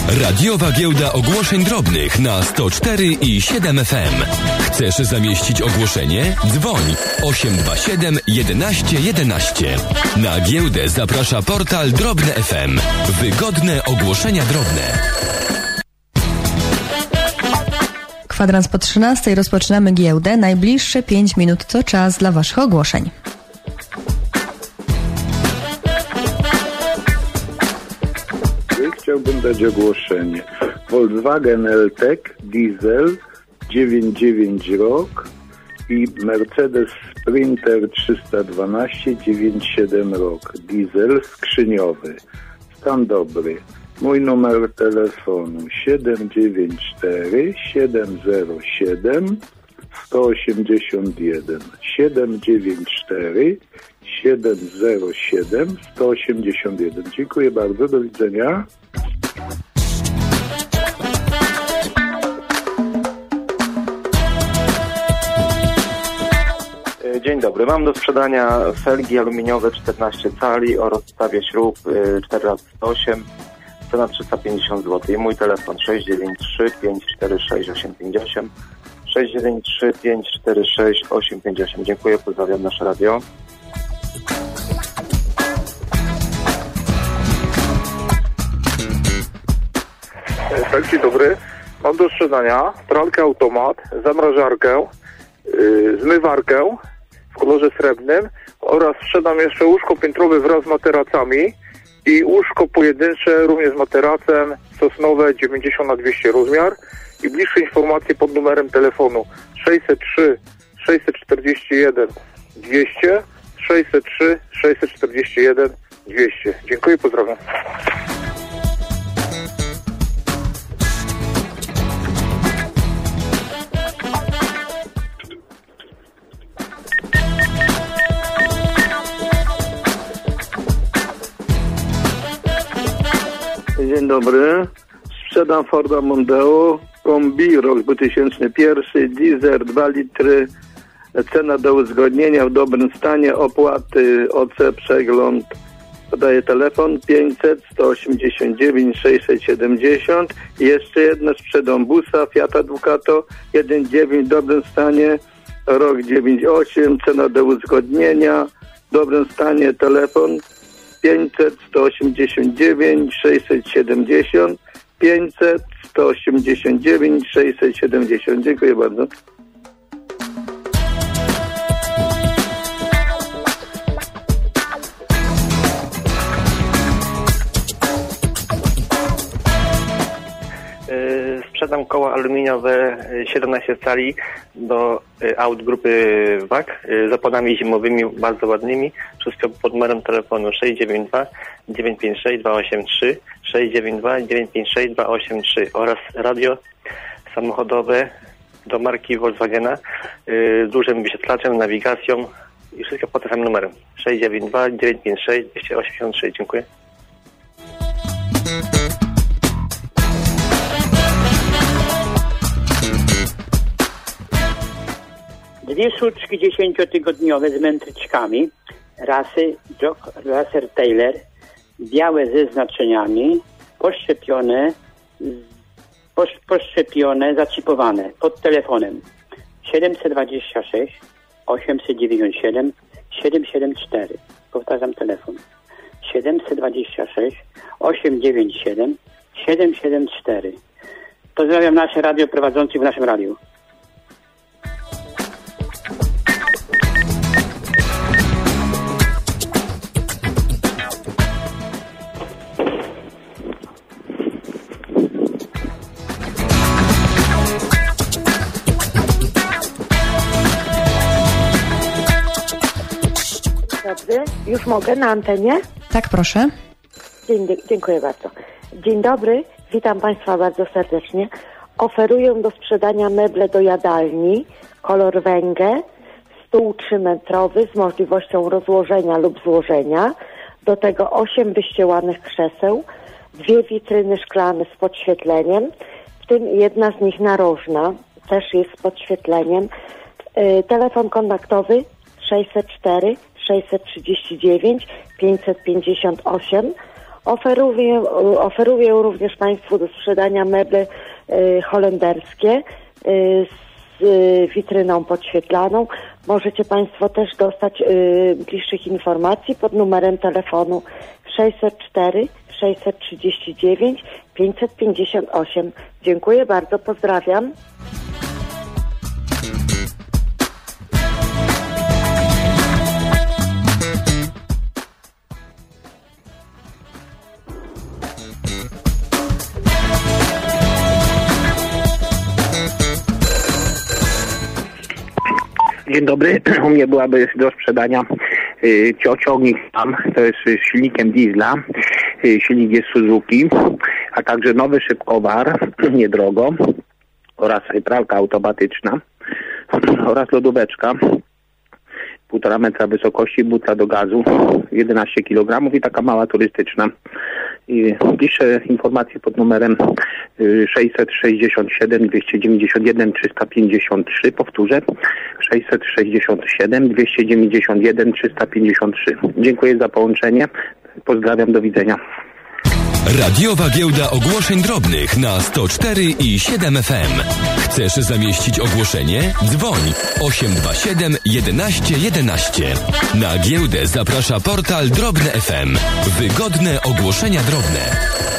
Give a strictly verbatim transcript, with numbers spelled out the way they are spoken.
Radiowa Giełda Ogłoszeń Drobnych na sto cztery i siedem F M. Chcesz zamieścić ogłoszenie? Dzwoń osiem dwa siedem jedenaście jedenaście. Na giełdę zaprasza portal Drobne F M. Wygodne ogłoszenia drobne. Kwadrans po trzynastej rozpoczynamy giełdę. Najbliższe pięć minut to czas dla Waszych ogłoszeń. Chciałbym dać ogłoszenie. Volkswagen L-Tech Diesel dziewięćdziesiąt dziewięć rok i Mercedes Sprinter trzysta dwanaście dziewięćdziesiąt siedem rok. Diesel skrzyniowy. Stan dobry. Mój numer telefonu siedem dziewięć cztery siedem zero siedem sto osiemdziesiąt jeden. siedem dziewięć cztery siedem zero siedem sto osiemdziesiąt jeden. Dziękuję bardzo. Do widzenia. Dzień dobry. Mam do sprzedania felgi aluminiowe czternaście cali o rozstawie śrub cztery razy sto osiem. Cena trzysta pięćdziesiąt złotych. I mój telefon sześć dziewięć trzy pięć cztery sześć osiem pięć osiem. sześć dziewięć trzy pięć cztery sześć osiem pięć osiem. Dziękuję. Pozdrawiam nasze radio. Tak, dzień dobry. Mam do sprzedania pralkę automat, zamrażarkę, yy, zmywarkę w kolorze srebrnym oraz sprzedam jeszcze łóżko piętrowe wraz z materacami i łóżko pojedyncze również z materacem, sosnowe dziewięćdziesiąt na dwieście rozmiar i bliższe informacje pod numerem telefonu sześćset trzy sześćset czterdzieści jeden dwieście, sześćset trzy sześćset czterdzieści jeden dwieście. Dziękuję, pozdrawiam. Dzień dobry. Sprzedam Forda Mondeo, kombi, rok dwa tysiące pierwszy, diesel dwa litry, cena do uzgodnienia w dobrym stanie, opłaty O C, przegląd. Podaję telefon pięćset sto osiemdziesiąt dziewięć sześćset siedemdziesiąt. I jeszcze jedno, sprzedam busa Fiata Ducato jeden dziewięć w dobrym stanie, rok dziewięć osiem, cena do uzgodnienia, w dobrym stanie, telefon pięćset sto osiemdziesiąt dziewięć sześćset siedemdziesiąt, pięćset sto osiemdziesiąt dziewięć sześćset siedemdziesiąt. Dziękuję bardzo. Sprzedam koła aluminiowe siedemnaście cali do aut grupy W A K z oponami zimowymi bardzo ładnymi. Wszystko pod numerem telefonu sześć dziewięć dwa dziewięć pięć sześć dwa osiem trzy, sześć dziewięć dwa dziewięć pięć sześć dwa osiem trzy oraz radio samochodowe do marki Volkswagena z dużym wyświetlaczem, nawigacją i wszystko pod tym samym numerem sześć dziewięć dwa dziewięć pięć sześć dwieście osiemdziesiąt trzy. Dziękuję. Dwie sztuczki dziesięciotygodniowe z mętryczkami rasy Jock Russell Taylor, białe ze znaczeniami, poszczepione, posz, poszczepione, zaczipowane pod telefonem siedemset dwadzieścia sześć osiemset dziewięćdziesiąt siedem siedemset siedemdziesiąt cztery. Powtarzam telefon siedemset dwadzieścia sześć osiemset dziewięćdziesiąt siedem siedemset siedemdziesiąt cztery. Pozdrawiam nasze radio prowadzących w naszym radiu. Dobrze, już mogę na antenie? Tak, proszę. Dzień, dziękuję bardzo. Dzień dobry, witam Państwa bardzo serdecznie. Oferuję do sprzedania meble do jadalni, kolor węgiel, stół trzymetrowy z możliwością rozłożenia lub złożenia, do tego osiem wyścielanych krzeseł, dwie witryny szklane z podświetleniem, w tym jedna z nich narożna, też jest z podświetleniem. Yy, telefon kontaktowy sześćset cztery sześćset trzydzieści dziewięć pięćset pięćdziesiąt osiem Oferuję, oferuję również Państwu do sprzedania meble y, holenderskie y, z y, witryną podświetlaną. Możecie Państwo też dostać y, bliższych informacji pod numerem telefonu sześćset cztery sześćset trzydzieści dziewięć pięćset pięćdziesiąt osiem. Dziękuję bardzo, pozdrawiam. Dzień dobry, u mnie byłaby do sprzedania y, ciągnik tam, to jest z silnikiem diesla, y, silnik jest Suzuki, a także nowy szybkowar, niedrogo, oraz pralka automatyczna oraz lodóweczka, półtora metra wysokości, butla do gazu, jedenaście kilogramów i taka mała turystyczna. I bliższe informacje pod numerem sześćset sześćdziesiąt siedem dwieście dziewięćdziesiąt jeden trzysta pięćdziesiąt trzy, powtórzę, sześćset sześćdziesiąt siedem dwieście dziewięćdziesiąt jeden trzysta pięćdziesiąt trzy. Dziękuję za połączenie, pozdrawiam, do widzenia. Radiowa Giełda Ogłoszeń Drobnych na sto cztery i siedem F M. Chcesz zamieścić ogłoszenie? Dzwoń osiem dwa siedem jedenaście jedenaście. Na giełdę zaprasza portal Drobne F M. Wygodne ogłoszenia drobne.